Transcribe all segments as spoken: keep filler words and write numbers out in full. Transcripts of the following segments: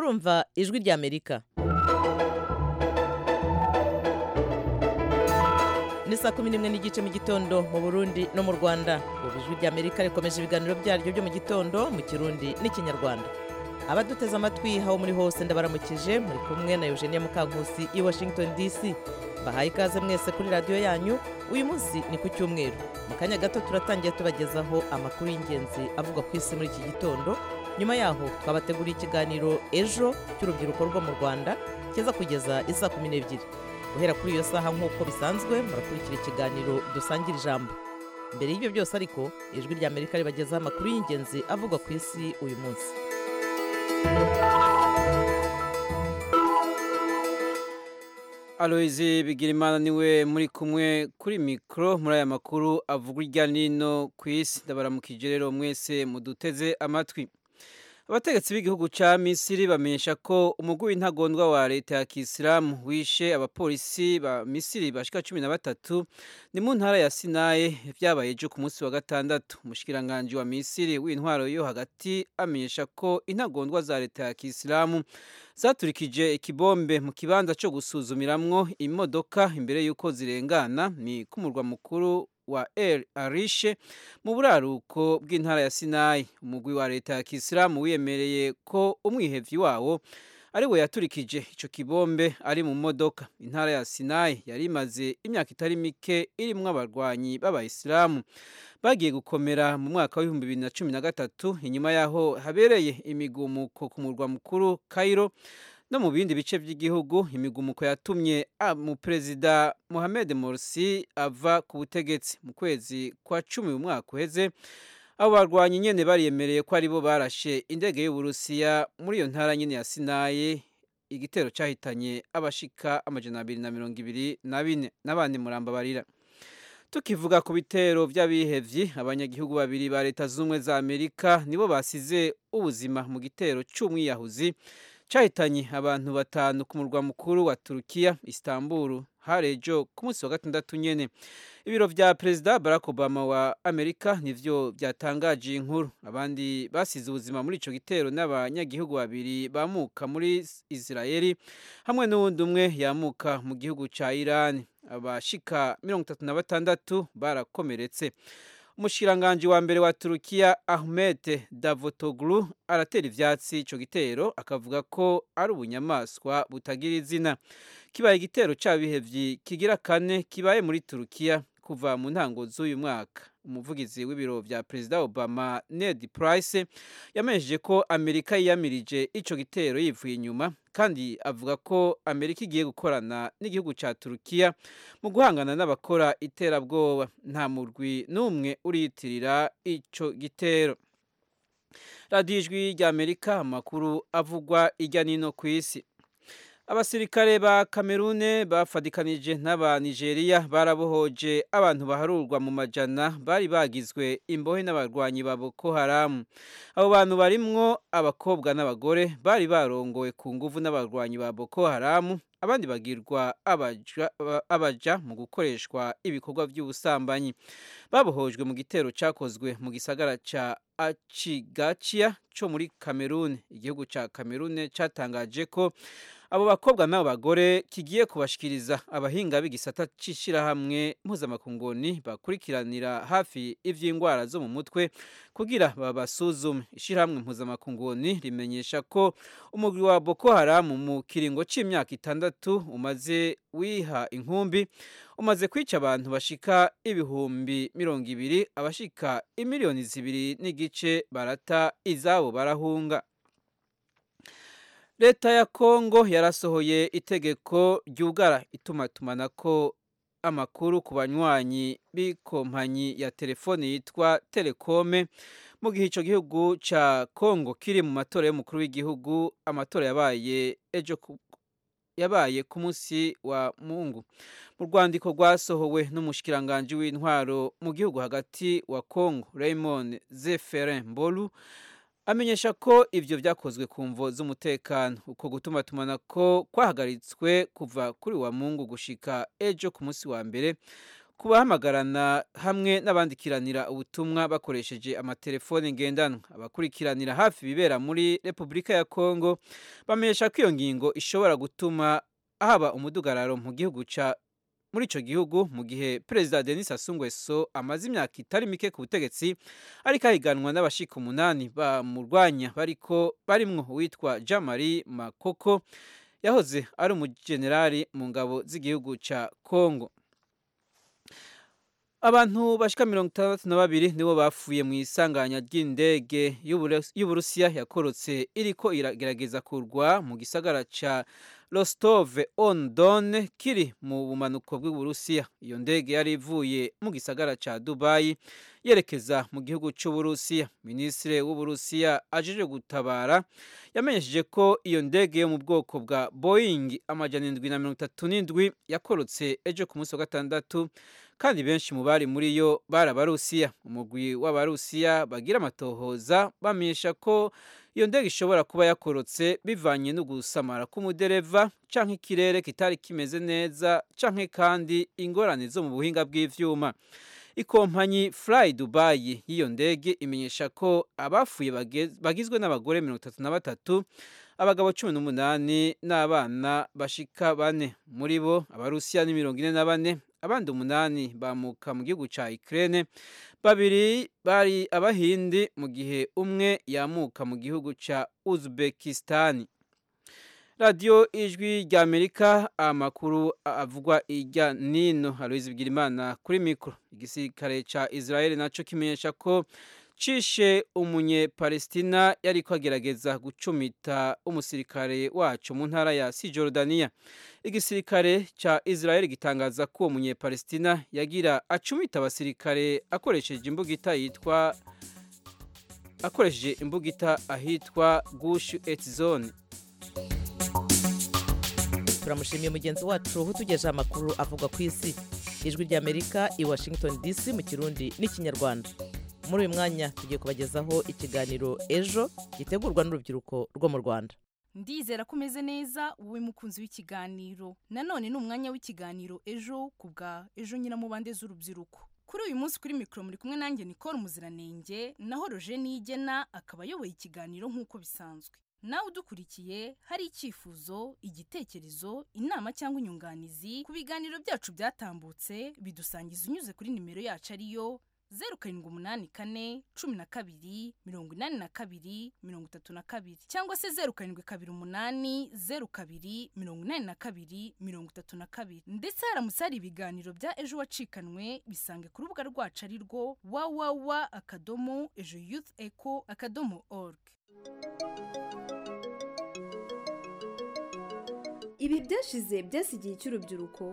murumva ijwi ry'Amerika. Ni saa kumi n'imwe n'igice mu gitondo mu Burundi no mu Rwanda. Ubu ijwi ry'Amerika rikomeje ibiganiro byaryo byo mu gitondo mu Kirundi n'Ikinyarwanda. Abaduteze amatwi hawo muri hose ndabaramukije, muri kumwe na Eugenie Mukankusi i Washington D C. Bahaye ikaze mwese kuri radio yanyu. Uyu munsi ni ku cyumweru. Mu kanya gato turatangiye tubagezaho amakuru y'ingenzi avuga ku isi muri iki gitondo. Nyuma yaho twabateguriye ikiganiro ejo cy'urubyiruko rwo mu Rwanda kiza kugeza isa kumi n'ebyiri. Guhera kuri iyo saha nk'uko bisanzwe murakurikira ikiganiro dusangira ijambo. Mbere y'ibyo byose ariko ijwi ry'Amerika ribagezaho amakuru y'ingenzi avuga ku isi uyu munsi. Aloise Bigirimana niwe muri kumwe kuri mikro muri aya makuru avuga irya nino ku isi. Ndabaramukije rero mwese muduteze amatwi. Abategetsi b'igihugu ca Misiri bamenyesha ko umugwi w'intagondwa wa leta ya Kisilamu wishe abapolisi ba Misiri bashika cumi na batatu ni mu ntara ya Sinaye vyabaye ejo ku munsi wa gatandatu. Umushikiranganje wa Misiri w'intwaro yo hagati amenyesha ko intagondwa za leta ya Kisilamu zaturikije ikibombe mu kibanza cyo gusuzumiramwo imodoka imbere yuko zirengana ni ku murwa mukuru wa El Arish mu buraruko bw'intara ya Sinai. Umugwi wa leta ya Kisilamu wiyemereye ko umwihevyi wawo ari we yaturikije ico kibombe ari mu modoka. Intara ya Sinai yari imaze imyaka itari mike irimwo abarwanyi b'abayisilamu bagiye gukomera mu mwaka wa bibiri na cumi na gatatu inyuma yaho habereye imigumuko ku murwa mukuru Cairo no mu bindi bice by'igihugu. Imigumuko yatumye mu perezida Mohamed Morsi ava ku butegetsi mu kwezi kwa cumi mu mwaka uheze. Abo barwanyi nyene bariyemereye ko aribo barashe indege y'Uburusiya muri iyo ntara nyene ya Sinayi, igitero cyahitanye abashika amajana abiri na mirongo ibiri na bine n'abandi muramba barira. Tukivuga ku bitero by'abihevyi, abanyagihugu babiri ba leta z'umwe za Amerika nibo basize ubuzima mu gitero cy'umwiyahuzi cyahitanye abantu batanu ku murwa mukuru wa Turukiya Istanbul harejo ku munsi wa gatandatu nyene. Ibiro vya Perezida Barack Obama wa Amerika nivyo byatangaje inkuru. Abandi basize ubuzima muri ico gitero n'abanyagihugu babiri bamuka muri Israeli hamwe n'uwundi umwe yamuka mu gihugu ca Iran. Abashika mirongo itatu na batandatu barakomeretse. Umushikiranganje wa mbere wa Turukiya Ahmet Davutoglu aratera ivyatsi ico gitero akavuga ko ari ubunyamaswa butagira izina. Kibaye igitero c'abihevyi kigira kane kibaye muri Turukiya kuva mu ntango z'uyu mwaka. Umuvugizi w'ibiro vya Perezida Obama Ned Price yamenyesheje ko Amerika yiyamirije ico gitero yivuye inyuma, kandi avuga ko Amerika igiye gukorana n'igihugu ca Turukiya mu guhangana n'abakora iterabwoba. Nta murwi n'umwe uriyitirira ico gitero. Radio Ijwi ry'Amerika, amakuru avugwa irya nino ku isi. Abasirikare ba Kamerune bafadikanije n'aba Nigeria barabohoje abantu baharurwa mu majana bari bagizwe imbohe n'abarwanyi ba Boko Haram. Abo bantu barimwo abakobwa n'abagore bari barongowe ku nguvu n'abarwanyi ba Boko Haram, abandi bagirwa abaja, abaja mu gukoreshwa ibikorwa by'ubusambanyi. Babohojwe mu gitero cyakozwe mu gisagara ca Achigachia cyo muri Kamerune. Igihugu ca Kamerune cyatangaje ko abo bakobwa n'abo bagore kigiye kubashikiriza abahinga b'igisata c'ishirahamwe mpuzamakunguni bakurikiranira hafi ivy'ingwara zo mu mutwe kugira babasuzume. Ishirahamwe mpuzamakunguni rimenyesha ko umugwi wa Boko Haram mu kiringo c'imyaka itandatu umaze wiha inkumbi umaze kwica abantu bashika ibihumbi mirongo ibiri, abashika imiliyoni zibiri n'igice barata izabo barahunga. Leta ya Kongo yarasohoye itegeko ryugara itumatumanako amakuru ku banywanyi b'ikompanyi ya telefone yitwa Telecom mu gihe ico gihugu ca Kongo kiri mu matora y'umukuru w'igihugu. Amatora yabaye ejo ku yabaye ku munsi wa Mungu. Mu rwandiko rwasohowe n'umushikiranganje w'intwaro mu gihugu hagati wa Kongo Raymond Zeferin Mbolu amenyesha ko ivyo vyakozwe ku mvo z'umutekano. Uko gutuma tumana ko kwahagaritswe kuva kuri wa Mungu gushika ejo ku munsi wa mbere kubahamagarana hamwe n'abandikiranira ubutumwa bakoresheje amatelefone ngendanwa. Abakurikiranira hafi bibera muri Repubulika ya Kongo bamenyesha ko iyo ngingo ishobora gutuma haba umudugararo mu gihugu ca muri ico gihugu mu gihe Perezida Denis Sassou Nguesso amaze imyaka itari mike ku butegetsi ariko ahiganwa n'abashika umunani bamurwanya bariko barimwo uwitwa Jean-Marie Makoko yahoze ari umujenerali mu ngabo z'igihugu ca Kongo. Abantu bashika mirongo itandatu na babiri nibo bapfuye mu isanganya ry'indege y'Uburusiya yakorotse iriko iragerageza kurwa mu gisagara ca Rostov-on-Don kiri mu bumanuko bw'Uburusiya. Iyo ndege yari ivuye mu gisagara ca Dubai yerekeza mu gihugu c'Uburusiya. Minisitiri w'Uburusiya ajejwe gutabara yamenyesheje ko iyo ndege yo mu bwoko bwa Boeing amajana indwi na mirongo itatu n'indwi yakorotse ejo ku munsi wa gatandatu kandi benshi mu bari muri yo bari Abarusiya. Umugwi w'Abarusiya bagira amatohoza bamenyesha ko iyo ndege ishobora kuba yakorotse bivanye no gusamara k'umudereva canke ikirere kitari kimeze neza canke kandi ingorane zo mu buhinga bw'ivyuma. Ikompanyi Fly Dubai y'iyo ndege imenyesha ko abafuye bagizwe n'abagore mirongo itatu na batatu, abagabo cumi n'umunani n'abana bashika bane. Muri bo Abarusiya ni mirongo ine na bane, abandi umunani bamuka mu gihugu ca Ukraine, babiri bari Abahindi mu gihe umwe yamuka mu gihugu ca Uzbekistan. Radio Ijwi rya Amerika, amakuru avugwa irya nino. Aloise Bigirimana kuri mikro. Igisirikare ca Israel naco kimenyesha ko cishe umunye Palestina yariko agerageza gucumita umusirikare wacu mu ntara ya Cisjordania. Igisirikare ca Israel gitangaza ko umunye Palestina yagira acumita abasirikare akoresheje imbugita yitwa akoresheje imbugita ahitwa Gush Etzon. Turamushimiye mugenzi wacu utugejeje amakuru avuga ku isi. Ijwi rya Amerika i Washington D C mu Kirundi n'Ikinyarwanda. Muri uyu mwanya tugiye kubagezaho ikiganiro Ejo gitegurwa n'urubyiruko rwo mu Rwanda. Ndizera ko umeze neza wowe mukunzi w'ikiganiro. Nanone ni umwanya w'ikiganiro Ejo kubwa Ejo nyina mu bande z'urubyiruko. Kuri uyu munsi kuri mikro muri kumwe nanjye Nicole Muziranenge, naho Roger Nigena akaba yoboye ikiganiro nk'uko bisanzwe. Nawe udukurikiye hari icyifuzo, igitekerezo, inama cyangwa inyunganizi ku biganiro byacu byatambutse, bidusangiza unyuze kuri nimero yacu ariyo zeru karindwi umunani kane cumi na kabiri mirongo inani na kabiri mirongo itatu na kabiri cyangwa se zeru karindwi kabiri umunani zeru kabiri mirongo inani na kabiri mirongo itatu na kabiri. Ndetse haramutse hari ibiganiro bya Ejo wacikanwe bisange ku rubuga rwacu ari rwo w w w akadomo ejo youth echo akadomo org. Ibi byashize byasigiye cy'urubyiruko.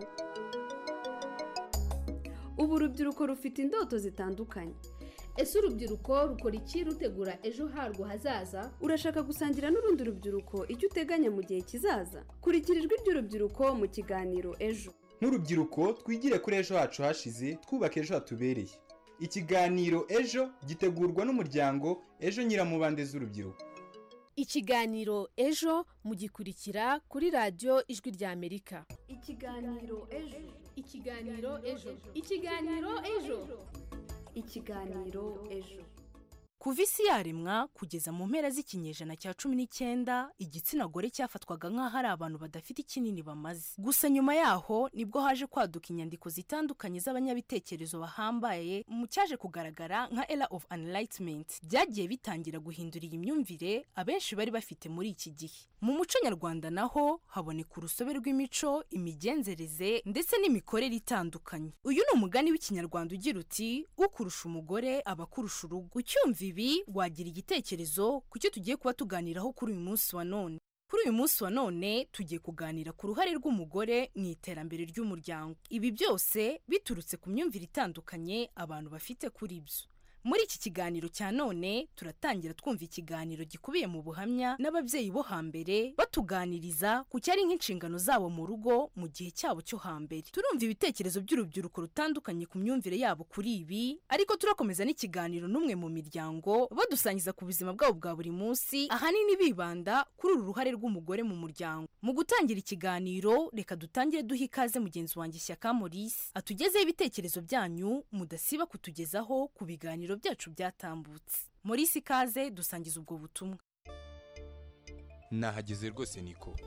Ubu urubyiruko rufite indoto zitandukanye. Ese urubyiruko rukora iki rutegura ejo harwo hazaza? Urashaka gusangira n'urundi rubyiruko icyo uteganya mu gihe kizaza? Kurikira ijwi ry'urubyiruko mu kiganiro Ejo. Nk'urubyiruko twigire kuri ejo hacu hashize, twubaka ejo hatubereye. Ikiganiro Ejo gitegurwa n'umuryango Ejo Nyiramubande z'urubyiruko. Ikiganiro Ejo mugikurikira kuri radio Ijwi rya Amerika. Ikiganiro Ejo. Ikiganiro Ejo. Ikiganiro Ejo. Ikiganiro Ejo. Kuva isi yaremwa kugeza mu mpera z'ikinyejana cya cumi n'icyenda, igitsina gore cyafatwaga nk'aho ari abantu badafite ikinini bamaze. Gusa nyuma yaho nibwo haje kwaduka inyandiko zitandukanye z'abanyabitekerezo bahambaye mu cyaje kugaragara nka Era of Enlightenment. Byagiye bitangira guhindura iyi myumvire abenshi bari bafite muri iki gihe. Mu muco nyarwanda naho haboneka urusobe rw'imico, imigenzereze ndetse n'imikorere itandukanye. Uyu ni umugani w'ikinyarwanda ugira uti ukurusha umugore abakurusha urugo. Ucyumva ibi wagira igitekerezo kucyo tugiye kuba tuganiraho kuri uyu munsi wa none. Kuri uyu munsi wa none tugiye kuganira ku ruhare rw'umugore mu iterambere ry'umuryango. Ibi byose biturutse ku myumvire itandukanye abantu bafite kuri byo. Muri iki kiganiro cya none turatangira twumva ikiganiro gikubiye mu buhamya n'ababyeyi bo hambere batuganiriza ku cyari nk'inshingano zabo mu rugo mu gihe cyabo cyo hambere. Turumva ibitekerezo by'urubyiruko rutandukanye ku myumvire yabo kuri ibi, ariko turakomeza n'ikiganiro n'umwe mu miryango badusangiza ku buzima bwabo bwa buri munsi, ahanini bibanda kuri uru ruhare rw'umugore mu muryango. Mu gutangira ikiganiro reka dutangire duha ikaze mugenzi wanjye Shyaka Maurice atugezeho ibitekerezo byanyu mudasiba kutugezaho ku biganiro byacu byatambutse. Maurice, ikaze dusangiza ubwo butumwa. Nahageze rwose Niko.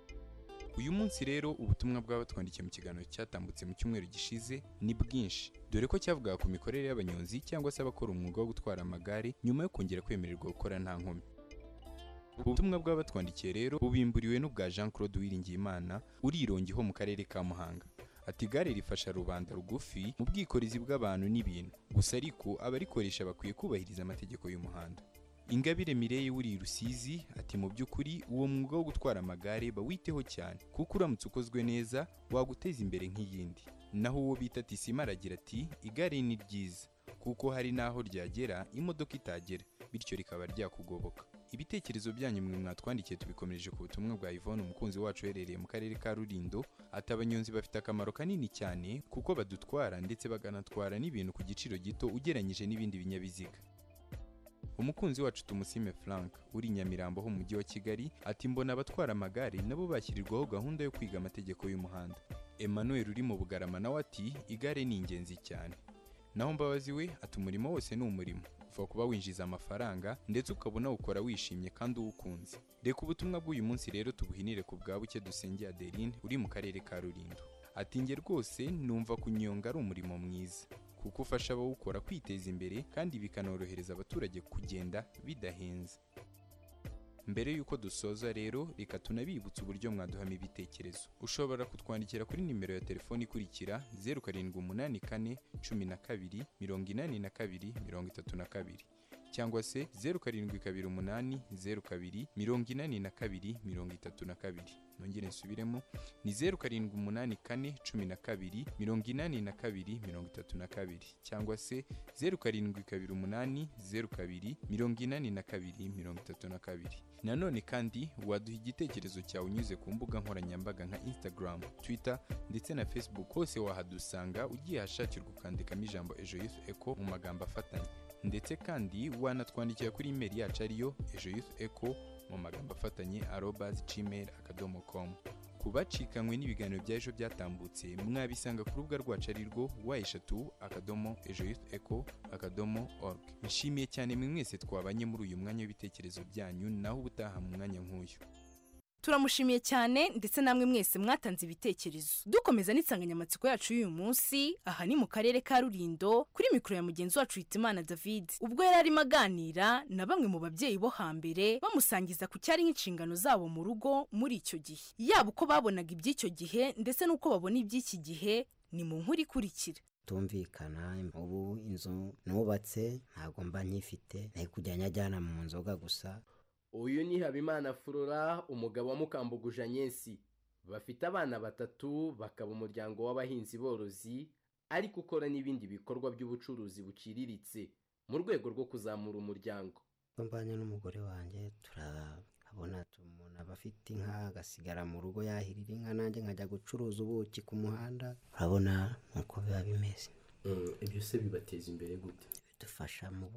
Uyu munsi rero ubutumwa bw'abatwandikiye mu kiganiro cyatambutse mu cyumweru gishize ni bwinshi, dore ko cyavugaga ku mikorere y'abanyonzi cyangwa se abakora umwuga wo gutwara amagare nyuma yo kongera kwemererwa gukora nta nkomyi. Ubutumwa bw'abatwandikiye rero bubimburiwe n'ubwa Jean Claude Uwiringiyimana uri Irongi ho mu karere ka Muhanga. Ati igare rifasha rubanda rugufi mu bwikorezi bw'abantu n'ibintu, gusa ariko abarikoresha bakwiye kubahiriza amategeko y'umuhanda. Ingabire Mireille uri Rusizi ati mu by'ukuri uwo mwuga wo gutwara amagare bawiteho cyane kuko uramutse ukozwe neza waguteza imbere nk'iyindi. Naho uwo bita Tisima aragira ati igare ni ryiza kuko hari naho ryagera imodoka itagera, bityo rikaba ryakugoboka. Ibitekerezo byanyu mwe mwatwandikiye tubikomereje ku butumwa bwa Yvonne umukunzi wacu uherereye mu karere ka Rulindo. Ati abanyonzi bafite akamaro kanini cyane kuko badutwara ndetse baganatwara n'ibintu ku giciro gito ugeranyije n'ibindi binyabiziga. Umukunzi wacu Tumusime Frank uri Nyamirambo ho mu mujyi wa Kigali ati mbona abatwara amagare nabo bashyirirwaho gahunda yo kwiga amategeko y'umuhanda. Emmanuel uri mu Bugarama nawe ati igare ni ingenzi cyane. Naho Mbabazi we ati umurimo wose ni umurimo, uva kuba winjiza amafaranga ndetse ukabona ukora wishimye kandi uwukunze. Reka ubutumwa bw'uyu munsi rero tubuhinire ku bwa Buke Dusenge Adeline uri mu karere ka Rulindo. Ati nge rwose numva kunyonga ari umurimo mwiza kuko ufasha abawukora kwiteza imbere kandi bikanorohereza abaturage kugenda bidahenze. Mbere yuko dusoza rero reka tunabibutsa uburyo mwaduhama ibitekerezo. Ushobora kutwandikira kuri nimero ya telefoni ikurikira zeru karindwi umunani kane cumi na kabiri mirongo inani na kabiri mirongo itatu na kabiri cyangwa se zeru karindwi kabiri umunani zeru kabiri mirongo inani na kabiri mirongo itatu na kabiri. Nongere nsubiremo ni zeru karindwi umunani kane cumi na kabiri mirongo inani na kabiri mirongo itatu na kabiri cyangwa se zeru karindwi kabiri umunani zeru kabiri mirongo inani na kabiri mirongo itatu na kabiri. Nanone kandi waduha igitekerezo cyawe unyuze ku mbuga nkoranyambaga nka Instagram, Twitter ndetse na Facebook. Hose wahadusanga ugiye hashakirwa ukandikamo ijambo Ejo Youth Echo mu magambo afatanye. Ndetse kandi wanatwandikira kuri email yacu ariyo ejo youth echo mu magambo afatanye arobase gmail akadomo com. Kubacikanywe n'ibiganiro bya ejo byatambutse mwabisanga ku rubuga rwacu arirwo wa eshatu akadomo ejo youth echo akadomo org. Nshimiye cyane mwe mwese twabanye muri uyu mwanya w'ibitekerezo byanyu, naho ubutaha mu mwanya nk'uyu. Turamushimiye cyane ndetse namwe mwese mwatanze ibitekerezo. Dukomeza n'itsanganyamatsiko yacu y'uyu munsi, aha ni mu karere ka Rulindo kuri mikoro ya mugenzi wacu Hitimana David, ubwo yari arimo aganira na bamwe mu babyeyi bo hambere bamusangiza ku cyari nk'inshingano zabo mu rugo muri icyo gihe, yaba uko babonaga iby'icyo gihe ndetse n'uko babona iby'iki gihe. Ni mu nkuru ikurikira. Tumvikana ubu inzu nubatse ntabwo mba nkifite, nayo kujya nyajyana mu nzoga gusa. Uyu ni Habimana Flora, umugabo wa Mukambuguja Nyensi. Bafite abana batatu, bakaba umuryango w'abahinzi borozi, ariko ukora n'ibindi bikorwa by'ubucuruzi buciriritse mu rwego rwo kuzamura umuryango. Mbanye n'umugore wanjye turabona umuntu aba afite inka agasigara mu rugo yahirira inka, nanjye nkajya gucuruza ubuki ku muhanda. Urabona uko biba bimeze. Ibyo se bibateza imbere gute? Bidufasha mu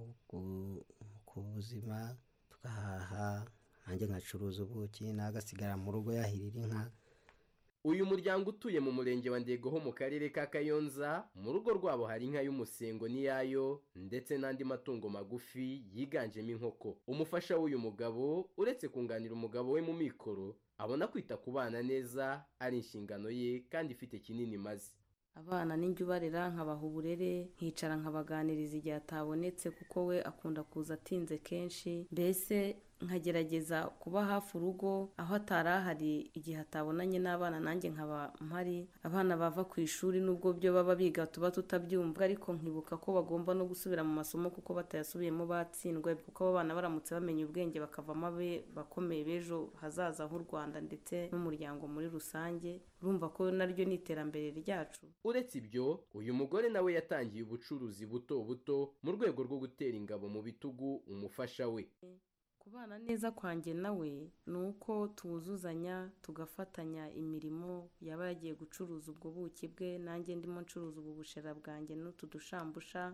buzima, tugahaha, nanjye nkacuruza ubuki n'agasigara mu rugo yahirira inka. Uyu muryango utuye mu murenge wa Ndego ho mu karere ka Kayonza, mu rugo rwabo hari inka y'umusengo n'iyayo ndetse n'andi matungo magufi yiganjemo inkoko. Umufasha w'uyu mugabo uretse kunganira umugabo we mu mikoro, abona kwita ku bana neza ari inshingano ye kandi ifite kinini maze. Abana ninjye ubarera, nkabaha uburere, nkicara nkabaganiriza igihe atabonetse kuko we akunda kuza atinze kenshi. Mbese nkagerageza kuba hafi urugo aho atari ahari igihe atabonanye n'abana nanjye nkaba mpari. Abana bava ku ishuri nubwo byo baba biga tuba tutabyumva, ariko nkibuka ko bagomba no gusubira mu masomo kuko batayasubiyemo batsindwe, kuko abo bana baramutse bamenye ubwenge bakavamo abe bakomeye b'ejo hazaza h'u Rwanda ndetse n'umuryango muri rusange. Urumva ko naryo ni iterambere ryacu. Uretse ibyo, uyu mugore nawe yatangiye ubucuruzi buto buto mu rwego rwo gutera ingabo mu bitugu umufasha we. Kubana neza kwanjye nawe ni uko tuwuzuzanya tugafatanya imirimo. Yaba yagiye gucuruza ubwo buki bwe, nanjye ndimo ncuruza ubu bushera bwanjye n'utu dushambusha,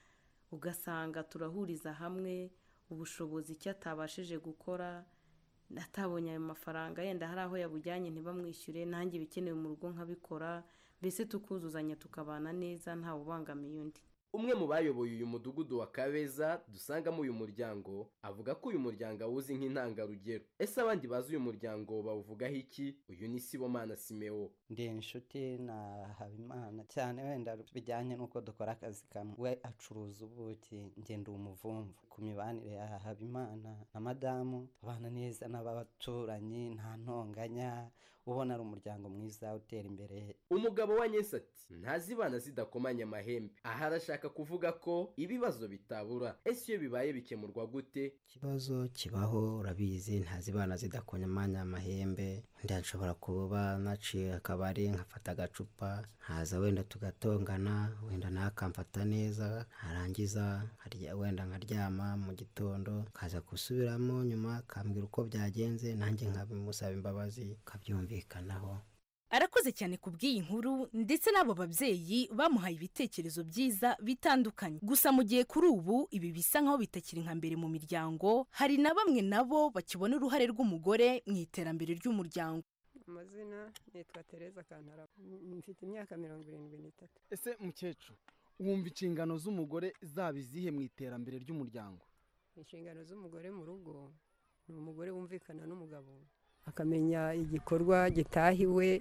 ugasanga turahuriza hamwe ubushobozi icyo atabashije gukora, atabonye ayo mafaranga yenda hari aho yabujyanye ntibamwishyure, nanjye ibikenewe mu rugo nkabikora, mbese tukuzuzanya tukabana neza ntawe ubangamiye undi. Umwe mu bayoboye uyu mudugudu wa Kabeza dusangamo uyu muryango avuga ko uyu muryango awuzi nk'intangarugero. Ese abandi bazi uyu muryango bawuvugaho iki? Uyu ni Sibomana Simeo. Ndi inshuti na Habimana cyane, wenda bijyanye n'uko dukora akazi kamwe. We acuruza ubuki, njye ndi umuvumvu. Ku mibanire ya Habimana na madamu babana neza n'abaturanyi, nta ntonganya, ubona ari umuryango mwiza utera imbere. Umugabo wa Nyesa ati ntazibana zidakomanya amahembe. Aha arashaka kuvuga ko ibibazo bitabura. Ese iyo bibaye bikemurwa gute? Ikibazo kibaho urabizi, ntazibana zidakomanya amahembe. Ndashobora kuba naciye akabari nkafata agacupa, haza wenda tugatongana, wenda nakamfata neza, harangiza wenda nkaryama mu gitondo, kaza gusubiramo nyuma kambwira uko byagenze, nanjye nkabimusaba imbabazi kabyumvikanaho. Arakoze cyane kubw'iyi nkuru ndetse n'abo babyeyi bamuhaye ibitekerezo byiza bitandukanye. Gusa mu gihe kuri ubu ibi bisa nkaho bitakiri nka mbere mu miryango, hari na bamwe nabo bakibona uruhare rw'umugore mu iterambere ry'umuryango. Amazina nitwa Tereza Kantara, mfite imyaka mirongo irindwi n'itatu. Ese mukecuru, wumva inshingano z'umugore zaba izihe mu iterambere ry'umuryango? Inshingano z'umugore mu rugo ni umugore wumvikana n'umugabo, akamenya igikorwa gitahiwe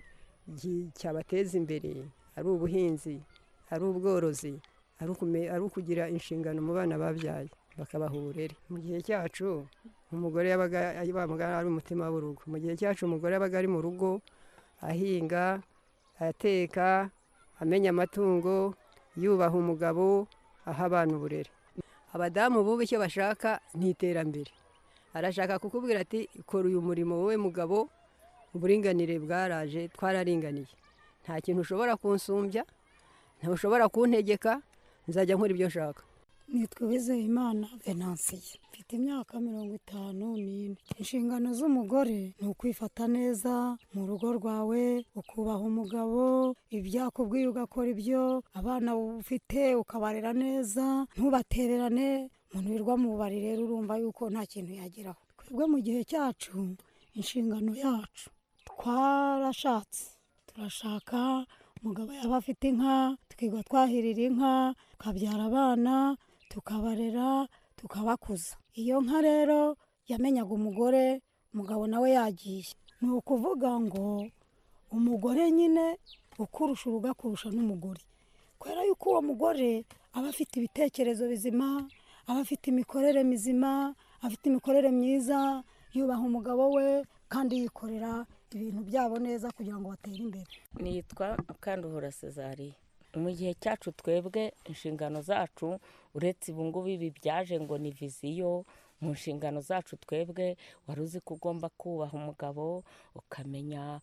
cyabateza imbere, ari ubuhinzi, ari ubworozi, ari ukugira inshingano mu bana babyaye bakabaha uburere. Mu gihe cyacu umugore yabaga ari umutima w'urugo. Mu gihe cyacu umugore yabaga ari mu rugo ahinga, ateka, amenya amatungo, yubaha umugabo, aha abana uburere. Abadamu bubu icyo bashaka ni iterambere. Arashaka kukubwira ati kora uyu murimo wowe mugabo, uburinganire bwaraje, twararinganiye, nta kintu ushobora kunsumbya, ntushobora kuntegeka, nzajya nkora ibyo nshaka. Nitwa Uwizeyimana Venansiye, mfite imyaka mirongo itanu n'ine. Inshingano z'umugore ni ukwifata neza mu rugo rwawe, ukubaha umugabo, ibyakubwiye ugakora ibyo, abana ufite ukabarera neza, ntubatererane. Umuntu wirwa mu bari rero urumva yuko nta kintu yageraho. Twebwe mu gihe cyacu inshingano yacu twarashatse, turashaka, umugabo yaba afite inka, tukiga twahirira inka, tukabyara abana, tukabarera, tukabakuza. Iyo nka rero yamenyaga umugore, umugabo nawe yagiye. Ni ukuvuga ngo umugore nyine ukurusha urugo kurusha n'umugore, kubera yuko uwo mugore aba afite ibitekerezo bizima, aba afite imikorere mizima, afite imikorere myiza, yubaha umugabo we kandi yikorera ibintu byabo neza kugira ngo batere imbere. Nitwa Kanduhura Cezariya. Mu gihe cyacu twebwe inshingano zacu uretse ibungubu ibi byaje ngo ni viziyo, mu nshingano zacu twebwe wari uzi ko ugomba kubaha umugabo, ukamenya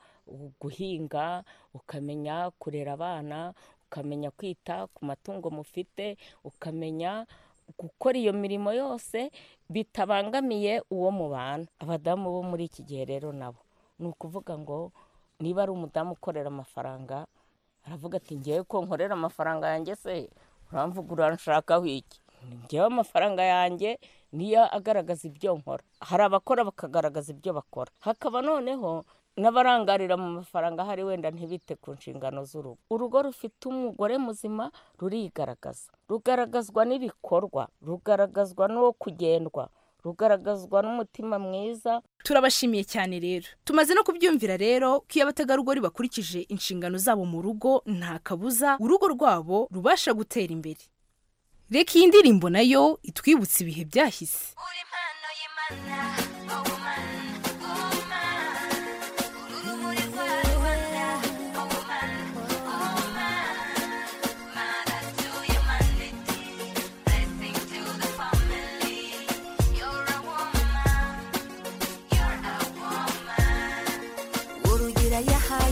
guhinga, ukamenya kurera abana, ukamenya kwita ku matungo mufite, ukamenya gukora iyo mirimo yose bitabangamiye uwo mubana. Abadamu bo muri iki gihe rero nabo ni ukuvuga ngo niba ari umudamu ukorera amafaranga, aravuga ati ngewe ko nkorera amafaranga yanjye se uramvuga uranshakaho iki? Ngewe amafaranga yanjye niyo agaragaza ibyo nkora. Hari abakora bakagaragaza ibyo bakora, hakaba noneho n'abarangarira mu mafaranga hari wenda ntibite ku nshingano z'urugo. Urugo rufite umugore muzima rurigaragaza, rugaragazwa n'ibikorwa, rugaragazwa no kugendwa, rugaragazwa n'umutima mwiza. Turabashimiye cyane rero. Tumaze no kubyumvira rero ko iyo abategarugori bakurikije inshingano zabo mu rugo, nta kabuza urugo rwabo rubasha gutera imbere. Reka iyi ndirimbo nayo itwibutse ibihe byahise. Uri impano y'Imana.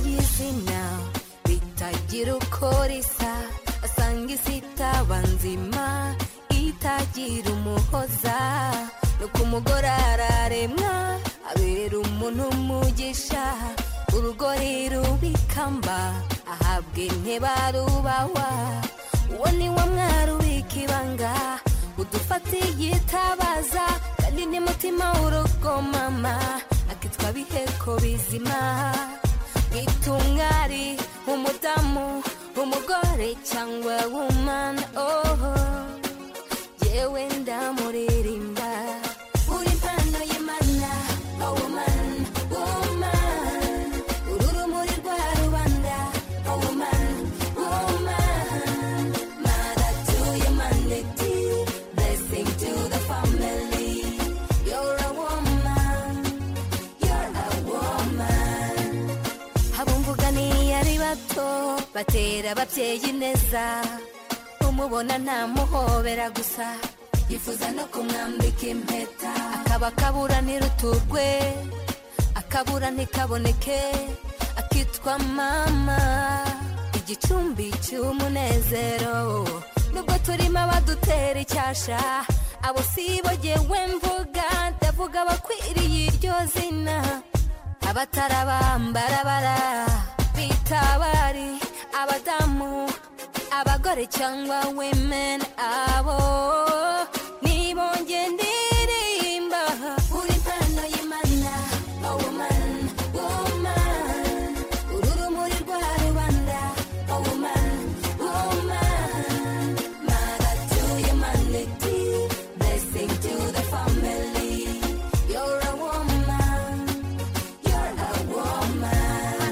izina ritagira uko risa asanga isi itaba nzima itagira umuhoza nuko umugore araremwa abera umuntu umugisha urugo rubikamba ahabwa ntibarubawa uwo ni wo mwari ubika ibanga udufatiye itabaza kandi ni mutima w'urugo mama akitwa biheko bizima itungari umudamu umugore cyangwa woman oh yewe ndamuririmba uri mpano y'Imana oh woman woman ururumuri rwa rubanda oh woman woman mother to humanity blessing to the family you're a woman you're a woman habumvuga ni yari bato batera ababyeyi neza umubona ntamuhobera gusa yifuza no kumwambika impeta akaba kabura ntiruturwe akabura ntikaboneke akitwa mama igicumbi cy'umunezero nubwo turimo abadutera icyasha abo sibogewe mvuga ndavuga bakwiriye iryo zina abatarabambarabara bitabari abadamu abagore cyangwa women abo nibonge ndirimba uri mpano y'Imana oh woman woman ururumuri rwa rubanda oh woman woman mother to humanity blessing to the family you're a woman you're a woman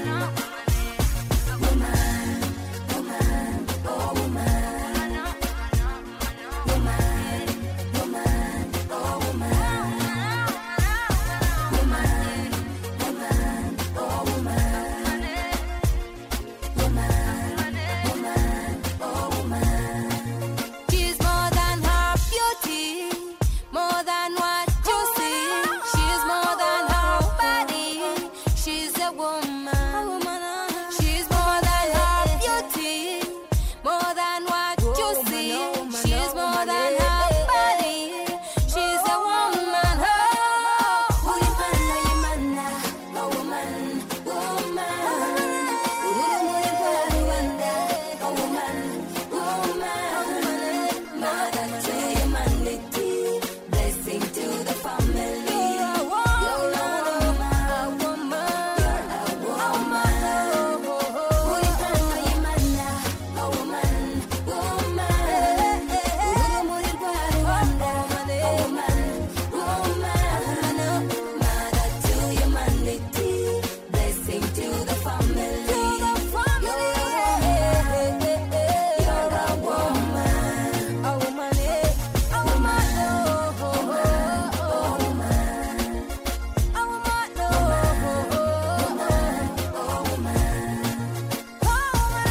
woman woman oh woman woman woman oh woman woman woman oh woman woman woman oh woman she's more than her beauty more than what you see she's more than her body she's a woman she's more than her beauty more than what you see she's more than her body she's a woman oh uri mpano y'Imana oh woman woman ururumuri rwa rubanda oh woman woman mother to humanity blessing to the family you're a woman you're a woman uri mpano y'Imana oh woman woman ururumuri rwa rubanda oh woman woman mother to humanity blessing to the family you're a woman you're a woman a woman a woman oh woman a woman oh woman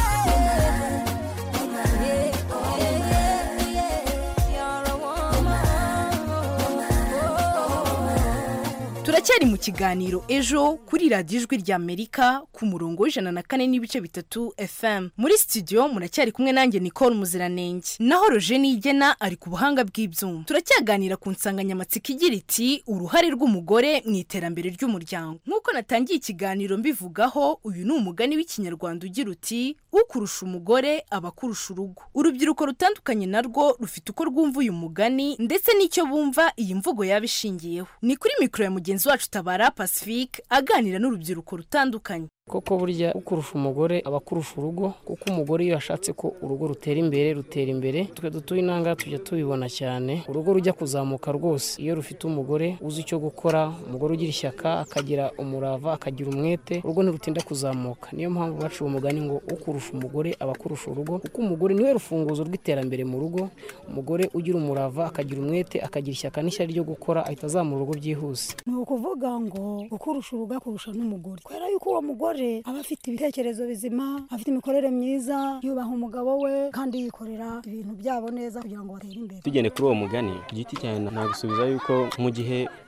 turacyari mu kiganiro ejo kuri radiyo ijwi ry'Amerika ku murongo w'ijana na kane n'ibice bitatu F M muri studio muracyari kumwe nanjye Nicole Muziranenge naho Roger Nigena ari ku buhanga bw'ibyuma turacyaganira ku nsanganyamatsiko igira iti uruhare rw'umugore mu iterambere ry'umuryango nk'uko natangiye ikiganiro mbivugaho uyu ni umugani w'ikinyarwanda ugira uti ukurusha umugore aba akurusha urugo urubyiruko rutandukanye narwo rufite uko rwumva uyu mugani ndetse n'icyo bumva iyi mvugo yabishingiyeho ni kuri mikoro ya mugenzi wacu Tabara Pacifique aganira n'urubyiruko rutandukanye koko burya ukurusha umugore aba akurusha urugo kuko umugore iyo yashatse ko urugo rutera imbere rutera imbere twe dutuye intanga tujya tubibona cyane urugo rujya kuzamuka rwose iyo rufite umugore uzi icyo gukora umugore ugira ishyaka akagira umurava akagira umwete urugo ntirutinda kuzamuka niyo mpamvu baciye umugani ngo ukurusha umugore aba akurusha urugo kuko umugore niwe rufunguzo rw'iterambere mu rugo umugore ugira umurava akagira umwete akagira ishyaka n'ishyari ryo gukora ahita azamura urugo byihuse ni ukuvuga ngo ukurusha urugo akurusha n'umugore kubera yuko uwo mugore aba afite ibitekerezo bizima afite imikorere myiza yubaha umugabo we kandi yikorera ibintu byabo neza kugira ngo batere imbere tugende kuri uwo mugani ku giti cyane nagusubiza yuko mu gihe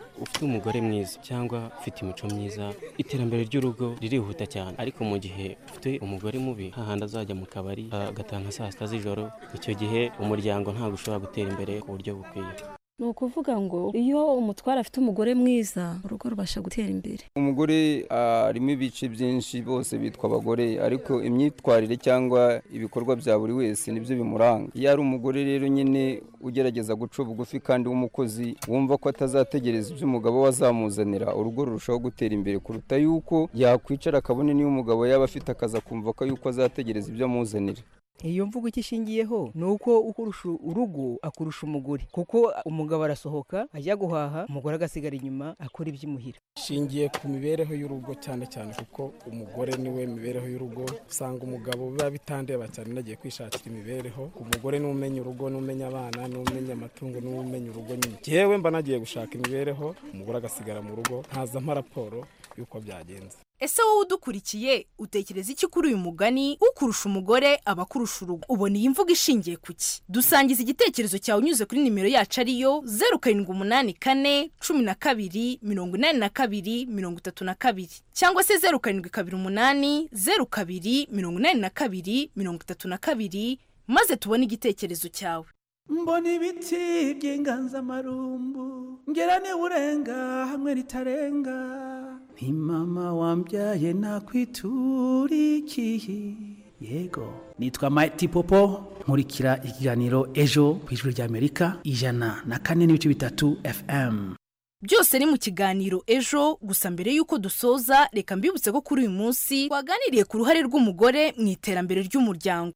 ufite umugore mwiza cyangwa ufite imico myiza iterambere ry'urugo ririhuta cyane, ariko mu gihe ufite umugore mubi hahandi azajya mu kabari agatanga saa sita z'ijoro, icyo gihe umuryango ntabwo ushobora gutera imbere ku buryo bukwiye. ni ukuvuga ngo iyo umutware afite umugore mwiza urugo rubasha gutera imbere. Umugore arimo ibice byinshi, bose bitwa abagore, ariko imyitwarire cyangwa ibikorwa bya buri wese nibyo bimuranga. Iyo ari umugore rero nyine ugerageza guca bugufi kandi w'umukozi wumva ko atazategereza ibyo umugabo wazamuzanira, urugo rurushaho gutera imbere kuruta yuko yakwicara akabone niyo umugabo yaba afite akazi akumva ko yuko azategereza ibyo amuzanira. Iyo mvugo ikishingiyeho ni uko ukurusha urugo akurusha umugore, kuko umugabo arasohoka ajya guhaha, umugore agasigara inyuma akora iby'imuhira. Shingiye ku mibereho y'urugo cyane cyane, kuko umugore niwe mibereho y'urugo. Usanga umugabo biba bitandeba cyane nagiye kwishakira imibereho. Umugore n'umenya urugo, n'umenya abana, n'umenya amatungo, n'umenya urugo nyine. Jewe mba nagiye gushaka imibereho, umugore agasigara mu rugo, nkaza mpa raporo y'uko byagenze. Ese wowe udukurikiye utekereza iki kuri uyu mugani ukurusha umugore abakurusha urugo? Ubona iyi mvugo ishingiye kuki? Dusangiza igitekerezo cyawe unyuze kuri nimero yacu ariyo zeru karindwi umunani kane cumi na kabiri mirongo inani na kabiri mirongo itatu na kabiri cyangwa se zeru karindwi kabiri umunani zeru kabiri mirongo inani na kabiri mirongo itatu na kabiri, maze tubone igitekerezo cyawe. Mbona ibiti by'inganzamarumbu ngera ne urenga hamwe ritarenga, ni mama wambyaye nakwiturikiye. Yego, nitwa Mighty Popo, nkurikira ikiganiro Ejo ku Ijwi ry'Amerika ijana na kane n'ibice bitatu F M. Byose ni mu kiganiro Ejo. Gusa mbere yuko dusoza, reka mbibutse ko kuri uyu munsi twaganiriye ku ruhare rw'umugore mu iterambere ry'umuryango.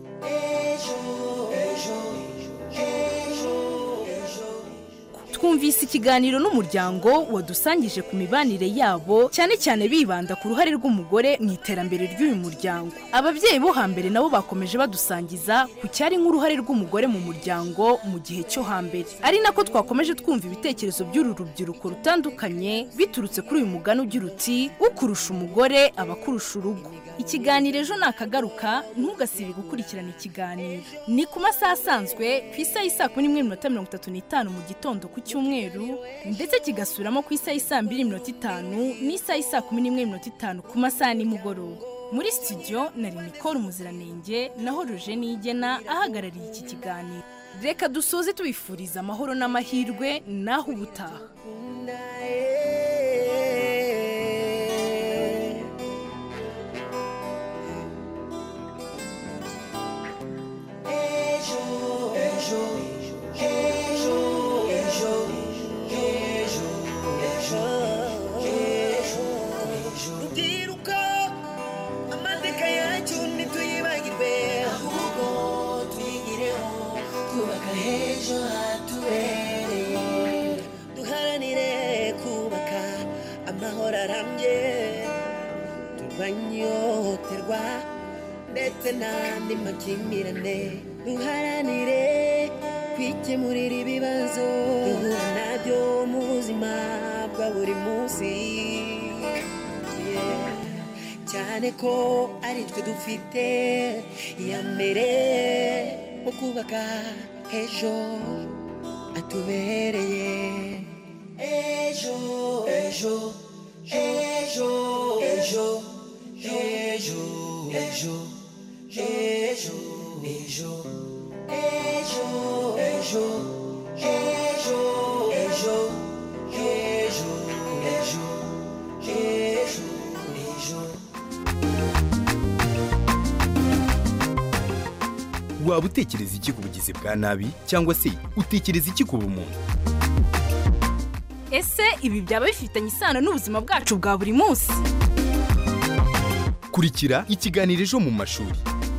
Twumvise ikiganiro n'umuryango wadusangije ku mibanire yabo, cyane cyane bibanda ku ruhare rw'umugore mu iterambere ry'uyu muryango. Ababyeyi bo hambere nabo bakomeje badusangiza ku cyari nk'uruhare rw'umugore mu muryango mu gihe cyo hambere. Ari nako twakomeje twumva ibitekerezo by'uru rubyiruko rutandukanye biturutse kuri uyu mugani ugira uti ukurusha umugore abakurusha urugo. Ikiganiro Ejo nakagaruka, ntugasibe gukurikirana ikiganiro. Ni ku masaha asanzwe ku isaha y'isa kumi n'imwe n'iminota mirongo itatu n'itanu mu gitondo ku cyumweru, ndetse kigasubiramo ku isaha y'isa mbiri n'iminota itanu n'isaha y'isa kumi n'imwe n'iminota itanu ku masaha nimugoroba. Muri studio nari Nicole Muziranenge, naho Roger Nigena ahagarariye iki kiganiro. Reka dusoze tubifuriza amahoro n'amahirwe naho ubutaha. Turwanyoterwa ndetse n'andi makimbirane, duharanire kwikemurira ibibazo duhura nabyo mu buzima bwa buri munsi, cyane ko ari twe dufite iya mbere mu kubaka ejo atubereye. Ejo, ejo, ejo, ejo, ejo, ejo, ejo, ejo, ejo, ejo, ejo, ejo, ejo, ejo, ejo, ejo. Waba utekereza iki ku bugizi bwa nabi cyangwa se utekereza iki ku bumuntu? Ese ibi byaba bifitanye isano n'ubuzima bwacu bwa buri munsi? Kurikira ikiganiro Ejo mu mashuri.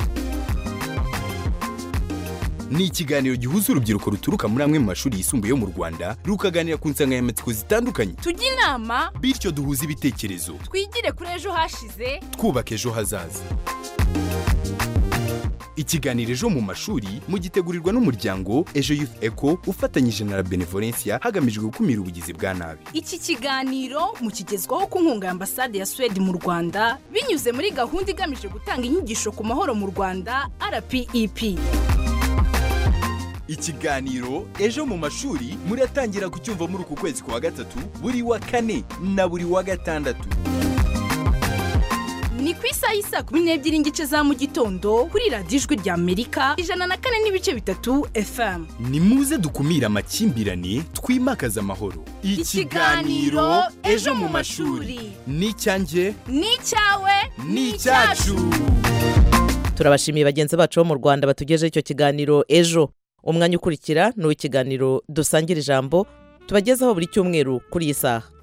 Ni ikiganiro gihuza urubyiruko ruturuka muri amwe mu mashuri yisumbuye yo mu Rwanda, rukaganira ku nsanganyamatsiko zitandukanye. Tujye inama, bityo duhuze ibitekerezo, twigire kuri ejo hashize, twubaka ejo hazaza. Ikiganiro Ejo mu mashuri mugitegurirwa n'umuryango Ejo Youth Eco ufatanyije na Benevolencia hagamijwe gukumira ubugizi bwa nabi. Iki kiganiro mukigezwaho ku nkunga ya Ambasade ya Sweden mu Rwanda binyuze muri gahunda igamije gutanga inyigisho ku mahoro mu Rwanda R P E P. ikiganiro ejo mu mashuri muratangira kucyumva muri uku kwezi kwa gatatu buri wa kane na buri wa gatandatu. Ni ku isaha y'isa kumi n'ebyiri n'igice za mu gitondo kuri radiyo ijwi rya Amerika ijana na kane n'ibice bitatu F M. Ni muze dukumira amakimbirane twimakaza amahoro. Ikiganiro ejo mu mashuri ni icyanjye ni icyawe ni icyacu. Turabashimiye bagenzi bacu bo mu Rwanda batugejeje icyo kiganiro ejo. Umwanya ukurikira ni uw'ikiganiro dusangira ijambo tubagezaho buri cyumweru kuri iyi saha.